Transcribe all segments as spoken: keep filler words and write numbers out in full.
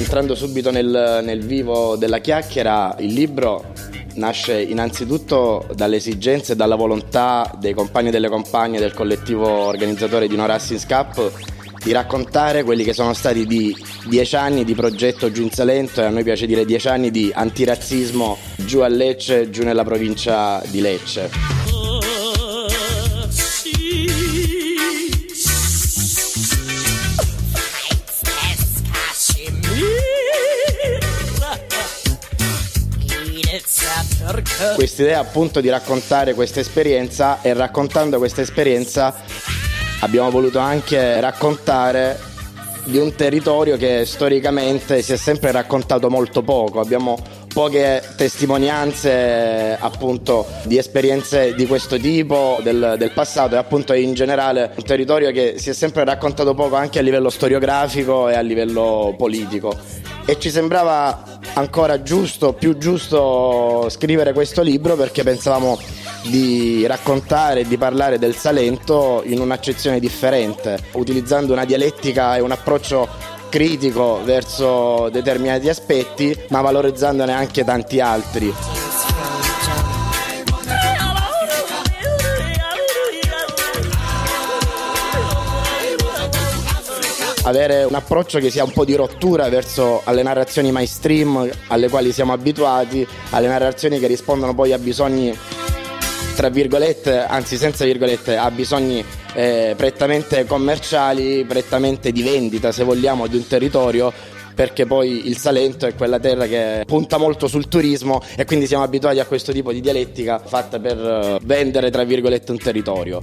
Entrando subito nel, nel vivo della chiacchiera, il libro nasce innanzitutto dalle esigenze e dalla volontà dei compagni e delle compagne del collettivo organizzatore di No Rassist Cup di raccontare quelli che sono stati di dieci anni di progetto giù in Salento, e a noi piace dire dieci anni di antirazzismo giù a Lecce, giù nella provincia di Lecce. Quest'idea appunto di raccontare questa esperienza, e raccontando questa esperienza abbiamo voluto anche raccontare di un territorio che storicamente si è sempre raccontato molto poco. Abbiamo poche testimonianze appunto di esperienze di questo tipo del, del passato, e appunto in generale un territorio che si è sempre raccontato poco anche a livello storiografico e a livello politico, e ci sembrava ancora giusto, più giusto scrivere questo libro perché pensavamo di raccontare e di parlare del Salento in un'accezione differente, utilizzando una dialettica e un approccio critico verso determinati aspetti, ma valorizzandone anche tanti altri. Avere un approccio che sia un po' di rottura verso alle narrazioni mainstream alle quali siamo abituati, alle narrazioni che rispondono poi a bisogni, tra virgolette, anzi senza virgolette, a bisogni eh, prettamente commerciali, prettamente di vendita, se vogliamo, di un territorio, perché poi il Salento è quella terra che punta molto sul turismo, e quindi siamo abituati a questo tipo di dialettica fatta per eh, vendere, tra virgolette, un territorio.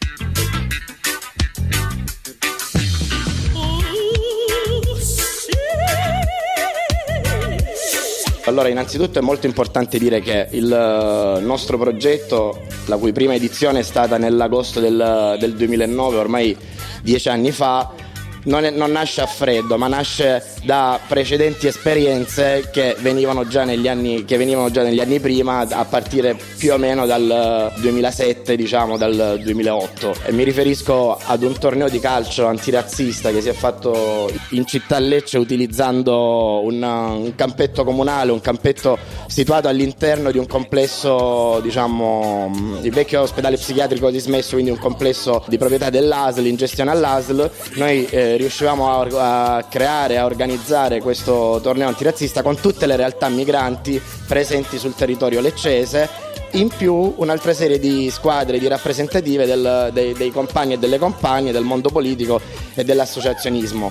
Allora, innanzitutto è molto importante dire che il nostro progetto, la cui prima edizione è stata nell'agosto del, del duemilanove, ormai dieci anni fa, non, è, non nasce a freddo, ma nasce da precedenti esperienze che venivano già negli anni, che venivano già negli anni prima, a partire più o meno dal duemilasette, diciamo dal duemilaotto. E mi riferisco ad un torneo di calcio antirazzista che si è fatto in città Lecce utilizzando un, un campetto comunale, un campetto situato all'interno di un complesso, diciamo il vecchio ospedale psichiatrico dismesso, quindi un complesso di proprietà dell'A S L, in gestione all'A S L. Noi eh, riuscivamo a, a creare, a organizzare questo torneo antirazzista con tutte le realtà migranti presenti sul territorio leccese, in più un'altra serie di squadre, di rappresentative del, dei, dei compagni e delle compagne del mondo politico e dell'associazionismo.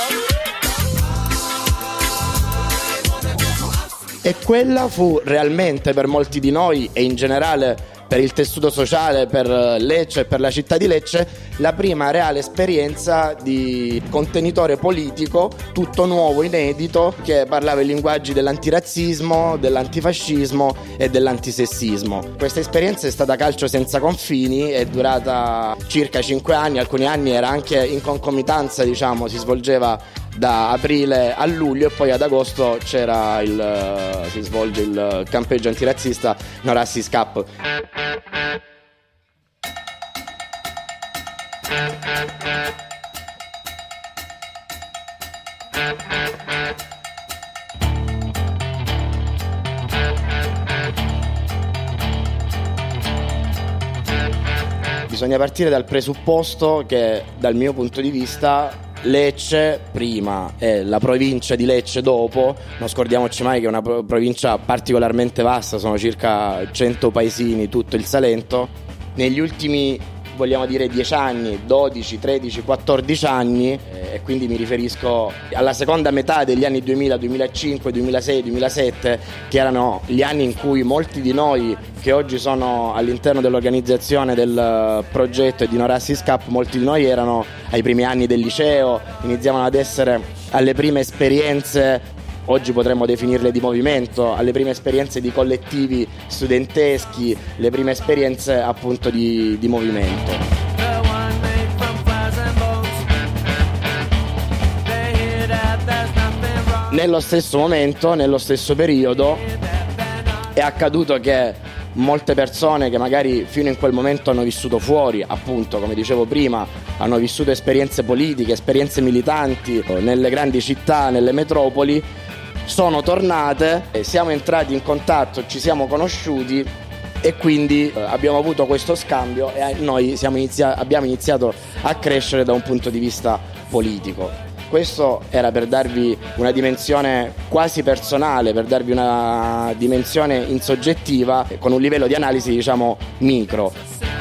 E quella fu realmente per molti di noi, e in generale per il tessuto sociale, per Lecce e per la città di Lecce, la prima reale esperienza di contenitore politico tutto nuovo, inedito, che parlava i linguaggi dell'antirazzismo, dell'antifascismo e dell'antisessismo. Questa esperienza è stata calcio senza confini, è durata circa cinque anni, alcuni anni era anche in concomitanza, diciamo, si svolgeva da aprile a luglio, e poi ad agosto c'era il si svolge il campeggio antirazzista No Rassist Cup. Bisogna partire dal presupposto che, dal mio punto di vista, Lecce prima e la provincia di Lecce dopo, non scordiamoci mai che è una provincia particolarmente vasta, sono circa cento paesini, tutto il Salento. Negli ultimi, vogliamo dire, dieci anni, dodici, tredici, quattordici anni, eh, e quindi mi riferisco alla seconda metà degli anni duemila, duemilacinque, duemilasei, duemilasette, che erano gli anni in cui molti di noi che oggi sono all'interno dell'organizzazione del progetto e di No Rassist Cup, molti di noi erano ai primi anni del liceo, iniziavano ad essere alle prime esperienze, oggi potremmo definirle di movimento, alle prime esperienze di collettivi studenteschi, le prime esperienze appunto di, di movimento. Nello stesso momento, nello stesso periodo, è accaduto che molte persone che magari fino in quel momento hanno vissuto fuori, appunto, come dicevo prima, hanno vissuto esperienze politiche, esperienze militanti nelle grandi città, nelle metropoli, sono tornate, siamo entrati in contatto, ci siamo conosciuti e quindi eh, abbiamo avuto questo scambio e noi siamo inizia- abbiamo iniziato a crescere da un punto di vista politico. Questo era per darvi una dimensione quasi personale, per darvi una dimensione insoggettiva con un livello di analisi, diciamo, micro.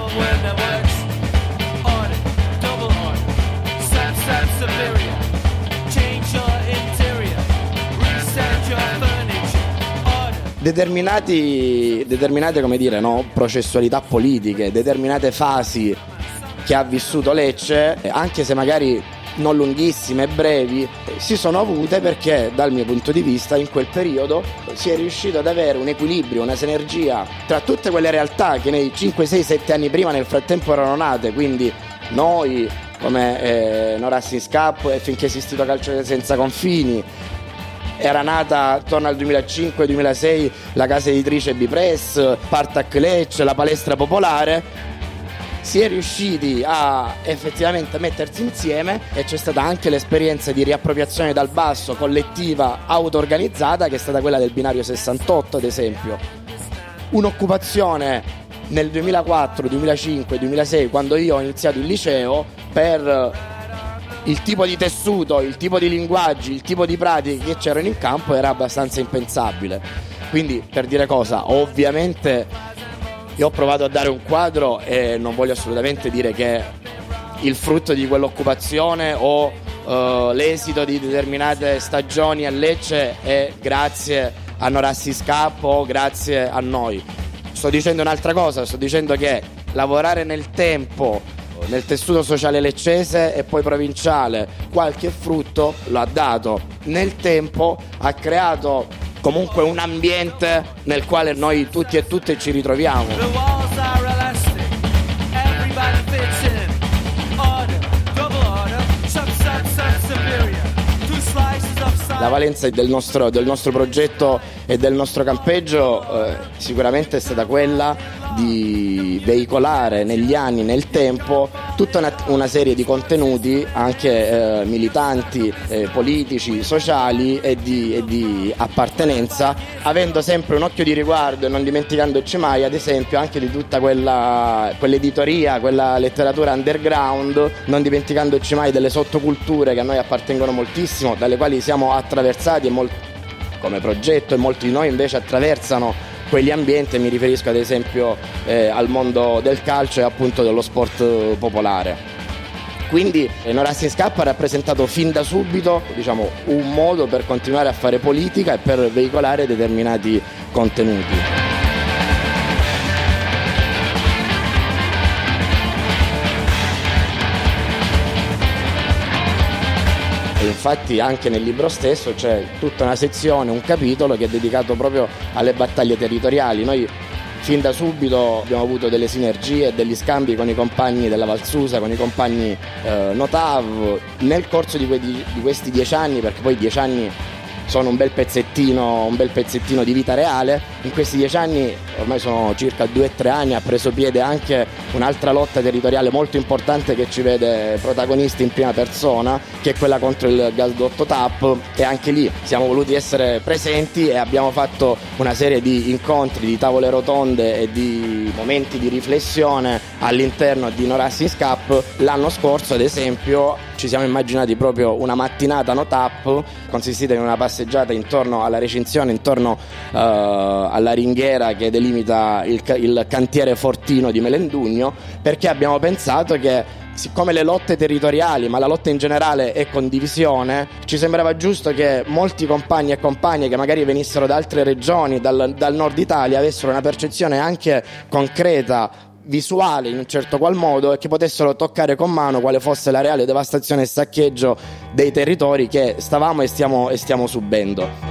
Determinati, determinate, come dire, no, processualità politiche, determinate fasi che ha vissuto Lecce, anche se magari non lunghissime e brevi, si sono avute perché dal mio punto di vista in quel periodo si è riuscito ad avere un equilibrio, una sinergia tra tutte quelle realtà che nei cinque, sei, sette anni prima nel frattempo erano nate, quindi noi come eh, No Racing Cup e Finché è esistito Calcio Senza Confini. Era nata attorno al duemilacinque duemilasei la casa editrice B-Press, Spartak Lecce, la palestra popolare. Si è riusciti a effettivamente mettersi insieme e c'è stata anche l'esperienza di riappropriazione dal basso, collettiva, auto-organizzata, che è stata quella del binario sessantotto, ad esempio. Un'occupazione nel duemilaquattro, duemilacinque, duemilasei, quando io ho iniziato il liceo, per il tipo di tessuto, il tipo di linguaggi, il tipo di pratiche che c'erano in campo era abbastanza impensabile. Quindi, per dire cosa, ovviamente io ho provato a dare un quadro e non voglio assolutamente dire che il frutto di quell'occupazione o uh, l'esito di determinate stagioni a Lecce è grazie a No Racing Cup o grazie a noi. Sto dicendo un'altra cosa, sto dicendo che lavorare nel tempo nel tessuto sociale leccese e poi provinciale qualche frutto lo ha dato. Nel tempo ha creato comunque un ambiente nel quale noi tutti e tutte ci ritroviamo. La valenza del nostro, del nostro progetto e del nostro campeggio eh, sicuramente è stata quella di veicolare negli anni, nel tempo, tutta una, una serie di contenuti anche eh, militanti, eh, politici, sociali e di, e di appartenenza, avendo sempre un occhio di riguardo e non dimenticandoci mai, ad esempio, anche di tutta quella quell'editoria, quella letteratura underground, non dimenticandoci mai delle sottoculture che a noi appartengono moltissimo, dalle quali siamo attraversati e molti, come progetto, e molti di noi invece attraversano quegli ambienti. Mi riferisco ad esempio eh, al mondo del calcio e appunto dello sport popolare. Quindi eh, No Racing Cup ha rappresentato fin da subito, diciamo, un modo per continuare a fare politica e per veicolare determinati contenuti. E infatti anche nel libro stesso c'è tutta una sezione, un capitolo che è dedicato proprio alle battaglie territoriali. Noi fin da subito abbiamo avuto delle sinergie e degli scambi con i compagni della Valsusa, con i compagni eh, Notav nel corso di, que- di questi dieci anni, perché poi dieci anni sono un bel pezzettino, un bel pezzettino di vita reale. In questi dieci anni, ormai sono circa due o tre anni, ha preso piede anche un'altra lotta territoriale molto importante che ci vede protagonisti in prima persona, che è quella contro il gasdotto T A P, e anche lì siamo voluti essere presenti e abbiamo fatto una serie di incontri, di tavole rotonde e di momenti di riflessione all'interno di No Racing Cup. L'anno scorso, ad esempio, ci siamo immaginati proprio una mattinata No T A P, consistita in una passeggiata intorno alla recinzione, intorno uh, alla ringhiera che delimita il, il cantiere Fortino di Melendugno, perché abbiamo pensato che, siccome le lotte territoriali, ma la lotta in generale è condivisione, ci sembrava giusto che molti compagni e compagne che magari venissero da altre regioni, dal, dal nord Italia, avessero una percezione anche concreta, visuale in un certo qual modo, e che potessero toccare con mano quale fosse la reale devastazione e saccheggio dei territori che stavamo e stiamo, e stiamo subendo.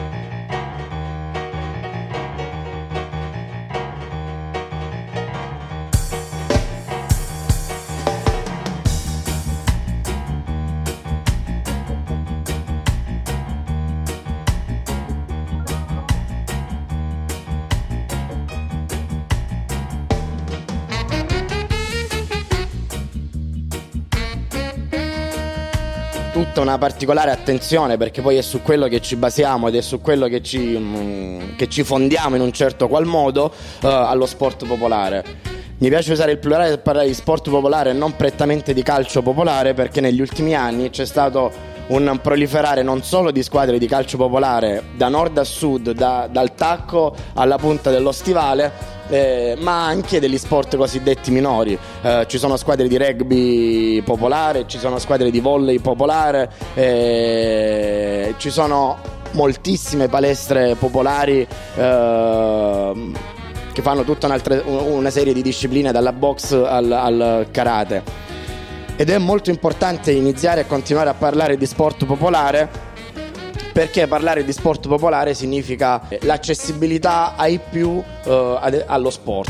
tutta una particolare attenzione, perché poi è su quello che ci basiamo ed è su quello che ci, mh, che ci fondiamo in un certo qual modo, uh, allo sport popolare. Mi piace usare il plurale per parlare di sport popolare e non prettamente di calcio popolare, perché negli ultimi anni c'è stato un proliferare non solo di squadre di calcio popolare da nord a sud, da, dal tacco alla punta dello stivale, eh, ma anche degli sport cosiddetti minori. Eh, ci sono squadre di rugby popolare, ci sono squadre di volley popolare, eh, ci sono moltissime palestre popolari eh, che fanno tutta un'altra, una serie di discipline, dalla box al, al karate. Ed è molto importante iniziare e continuare a parlare di sport popolare, perché parlare di sport popolare significa l'accessibilità ai più eh, ad, allo sport.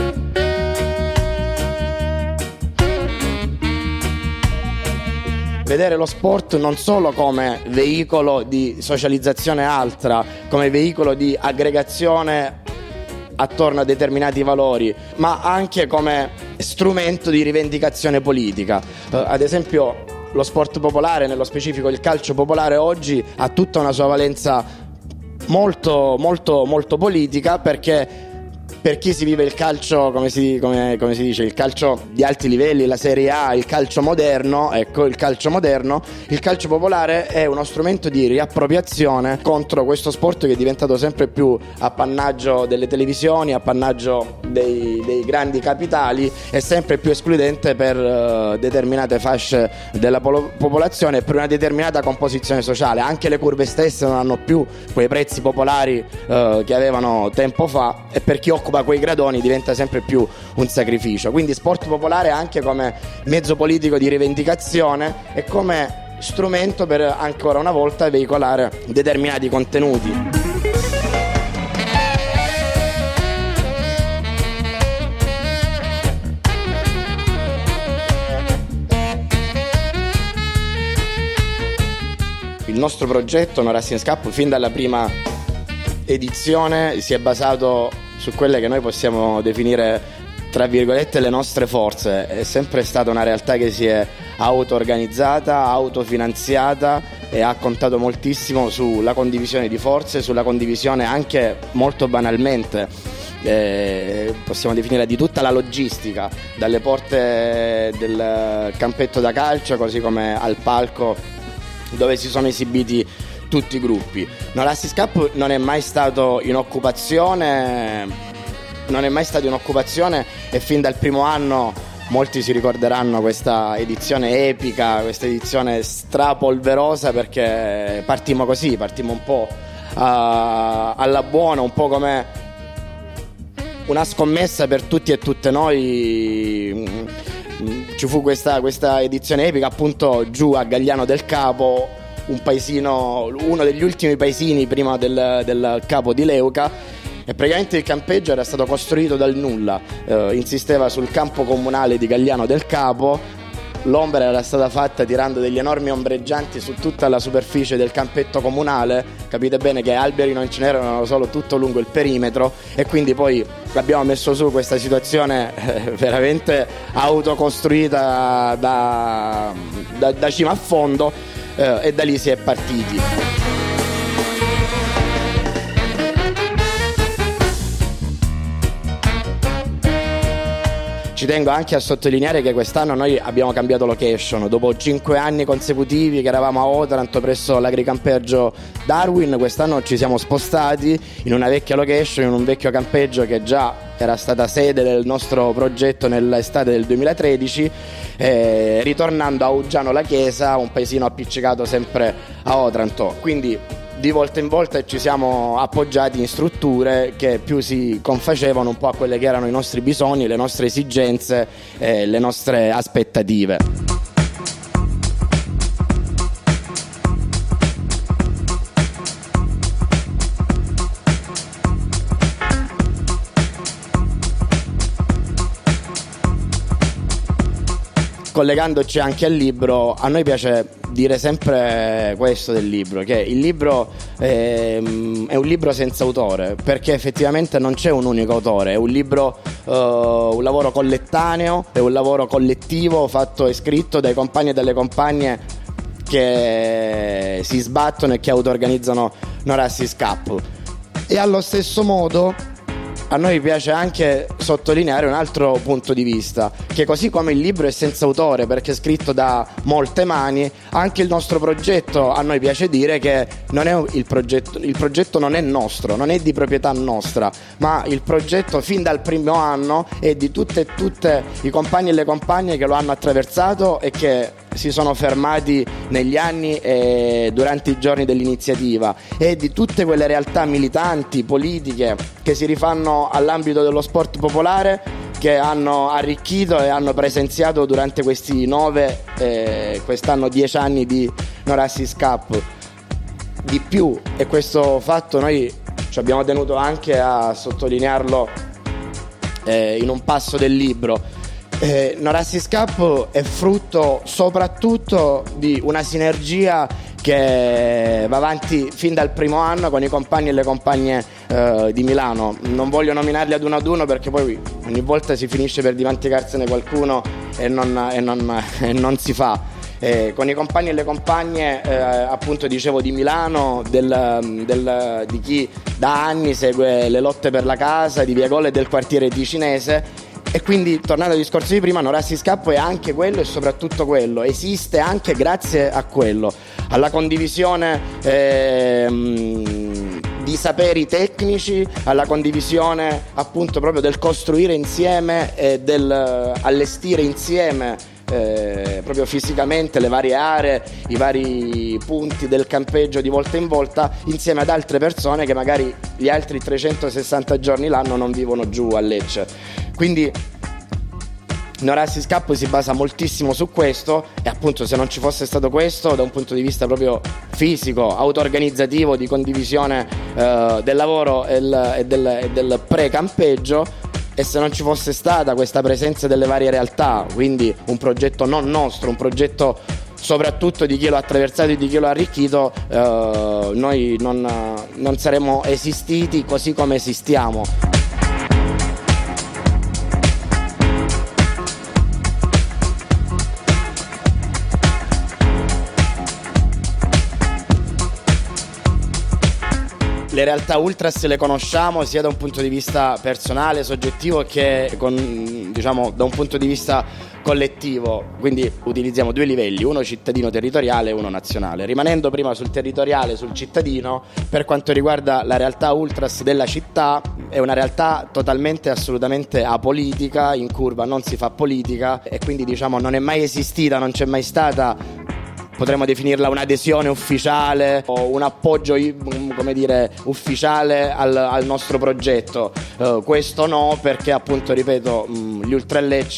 Vedere lo sport non solo come veicolo di socializzazione altra, come veicolo di aggregazione attorno a determinati valori, ma anche come strumento di rivendicazione politica. Uh, ad esempio, lo sport popolare, nello specifico il calcio popolare, oggi ha tutta una sua valenza molto molto molto politica, perché per chi si vive il calcio, come si, come, come si dice, il calcio di alti livelli, la Serie A, il calcio moderno, ecco, il calcio moderno, il calcio popolare è uno strumento di riappropriazione contro questo sport che è diventato sempre più appannaggio delle televisioni, appannaggio dei, dei grandi capitali, e sempre più escludente per uh, determinate fasce della polo- popolazione e per una determinata composizione sociale. Anche le curve stesse non hanno più quei prezzi popolari uh, che avevano tempo fa, e per chi occupa quei gradoni diventa sempre più un sacrificio. Quindi sport popolare anche come mezzo politico di rivendicazione e come strumento per ancora una volta veicolare determinati contenuti. Il nostro progetto No Racing Cup fin dalla prima edizione si è basato su quelle che noi possiamo definire, tra virgolette, le nostre forze. È sempre stata una realtà che si è auto-organizzata, autofinanziata, e ha contato moltissimo sulla condivisione di forze, sulla condivisione anche molto banalmente, eh, possiamo definire, di tutta la logistica, dalle porte del campetto da calcio, così come al palco dove si sono esibiti tutti i gruppi. No Racing Cup non è mai stato in occupazione, non è mai stato in occupazione e fin dal primo anno molti si ricorderanno questa edizione epica, questa edizione strapolverosa, perché partimmo così, partimmo un po' a, alla buona, un po' come una scommessa per tutti e tutte noi. Ci fu questa, questa edizione epica appunto giù a Gagliano del Capo, un paesino, uno degli ultimi paesini prima del, del capo di Leuca, e praticamente il campeggio era stato costruito dal nulla, eh, insisteva sul campo comunale di Gagliano del Capo, l'ombra era stata fatta tirando degli enormi ombreggianti su tutta la superficie del campetto comunale. Capite bene che alberi non ce n'erano, solo tutto lungo il perimetro, e quindi poi abbiamo messo su questa situazione eh, veramente autocostruita da, da, da cima a fondo, eh, e da lì si è partiti. Ci tengo anche a sottolineare che quest'anno noi abbiamo cambiato location. Dopo cinque anni consecutivi che eravamo a Otranto presso l'agricampeggio Darwin, quest'anno ci siamo spostati in una vecchia location, in un vecchio campeggio che già era stata sede del nostro progetto nell'estate del duemilatredici, eh, ritornando a Uggiano la Chiesa, un paesino appiccicato sempre a Otranto. Quindi di volta in volta ci siamo appoggiati in strutture che più si confacevano un po' a quelle che erano i nostri bisogni, le nostre esigenze e le nostre aspettative. Collegandoci anche al libro, a noi piace dire sempre questo del libro, che il libro è, è un libro senza autore, perché effettivamente non c'è un unico autore, è un libro, uh, un lavoro collettaneo, è un lavoro collettivo fatto e scritto dai compagni e dalle compagne che si sbattono e che auto-organizzano No Rassist Cup. E allo stesso modo a noi piace anche sottolineare un altro punto di vista, che così come il libro è senza autore perché è scritto da molte mani, anche il nostro progetto, a noi piace dire che non è il progetto, il progetto non è nostro, non è di proprietà nostra, ma il progetto fin dal primo anno è di tutte e tutte i compagni e le compagne che lo hanno attraversato e che si sono fermati negli anni e durante i giorni dell'iniziativa, e di tutte quelle realtà militanti, politiche che si rifanno all'ambito dello sport popolare, che hanno arricchito e hanno presenziato durante questi nove, eh, quest'anno dieci anni di No Rassist Cup. Di più, e questo fatto noi ci abbiamo tenuto anche a sottolinearlo eh, in un passo del libro. Eh, No Rassist Cup è frutto soprattutto di una sinergia che va avanti fin dal primo anno con i compagni e le compagne eh, di Milano. Non voglio nominarli ad uno ad uno perché poi ogni volta si finisce per dimenticarsene qualcuno e non, e non, e non si fa. Eh, con i compagni e le compagne eh, appunto dicevo di Milano, del, del, di chi da anni segue le lotte per la casa, di Via Gol e del quartiere ticinese. E quindi, tornando al discorso di prima, No Rassist Cup è anche quello e soprattutto quello, esiste anche grazie a quello, alla condivisione ehm, di saperi tecnici, alla condivisione appunto proprio del costruire insieme e del allestire insieme eh, proprio fisicamente le varie aree, i vari punti del campeggio di volta in volta, insieme ad altre persone che magari gli altri trecentosessanta giorni l'anno non vivono giù a Lecce. Quindi No Rassist Cup si basa moltissimo su questo, e appunto se non ci fosse stato questo da un punto di vista proprio fisico, auto-organizzativo, di condivisione eh, del lavoro e, il, e del, e del pre-campeggio, e se non ci fosse stata questa presenza delle varie realtà, quindi un progetto non nostro, un progetto soprattutto di chi lo ha attraversato e di chi lo ha arricchito, eh, noi non, non saremmo esistiti così come esistiamo. Le realtà ultras le conosciamo sia da un punto di vista personale, soggettivo, che con, diciamo, da un punto di vista collettivo. Quindi utilizziamo due livelli, uno cittadino territoriale e uno nazionale. Rimanendo prima sul territoriale, sul cittadino, per quanto riguarda la realtà ultras della città, è una realtà totalmente e assolutamente apolitica, in curva non si fa politica, e quindi diciamo non è mai esistita, non c'è mai stata, potremmo definirla un'adesione ufficiale o un appoggio, come dire, ufficiale al, al nostro progetto. Uh, questo no, perché appunto, ripeto, gli Ultra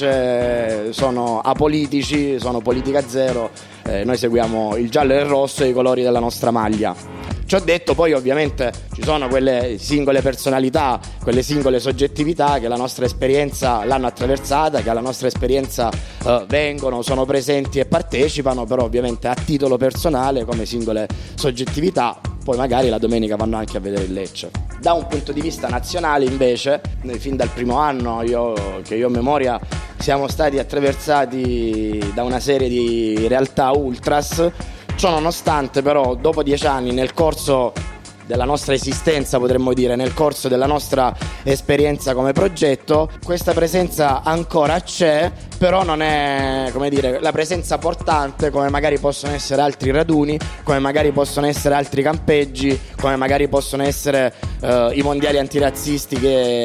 Lecce sono apolitici, sono politica zero, eh, noi seguiamo il giallo e il rosso, i colori della nostra maglia. Ciò detto, poi ovviamente ci sono quelle singole personalità, quelle singole soggettività che la nostra esperienza l'hanno attraversata, che alla nostra esperienza eh, vengono, sono presenti e partecipano, però ovviamente a titolo personale come singole soggettività, poi magari la domenica vanno anche a vedere il Lecce. Da un punto di vista nazionale invece, noi fin dal primo anno io, che io ho memoria, siamo stati attraversati da una serie di realtà ultras. Ciò nonostante, però, dopo dieci anni, nel corso della nostra esistenza, potremmo dire, nel corso della nostra esperienza come progetto, questa presenza ancora c'è, però non è, come dire, la presenza portante come magari possono essere altri raduni, come magari possono essere altri campeggi, come magari possono essere uh, i mondiali antirazzisti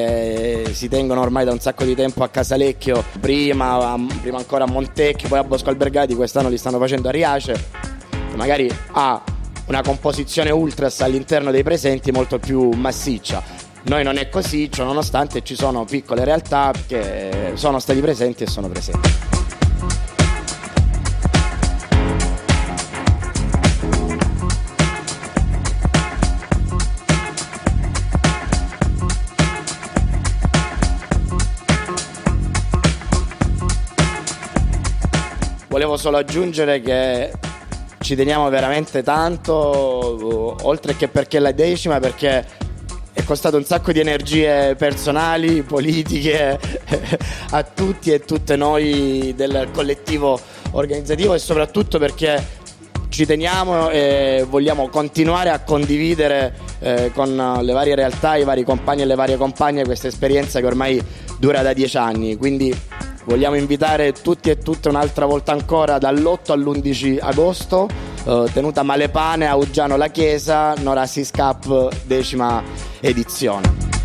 che si tengono ormai da un sacco di tempo a Casalecchio, prima, prima ancora a Montecchio, poi a Bosco Albergati, quest'anno li stanno facendo a Riace, magari ha una composizione ultras all'interno dei presenti molto più massiccia. Noi non è così, ciò nonostante ci sono piccole realtà che sono stati presenti e sono presenti. Volevo solo aggiungere che ci teniamo veramente tanto, oltre che perché è la decima, perché è costato un sacco di energie personali, politiche a tutti e tutte noi del collettivo organizzativo, e soprattutto perché ci teniamo e vogliamo continuare a condividere eh, con le varie realtà, i vari compagni e le varie compagne questa esperienza che ormai dura da dieci anni, quindi vogliamo invitare tutti e tutte un'altra volta ancora dall'otto all'undici agosto, eh, tenuta Malepane a Uggiano la Chiesa, Norasis Cup decima edizione.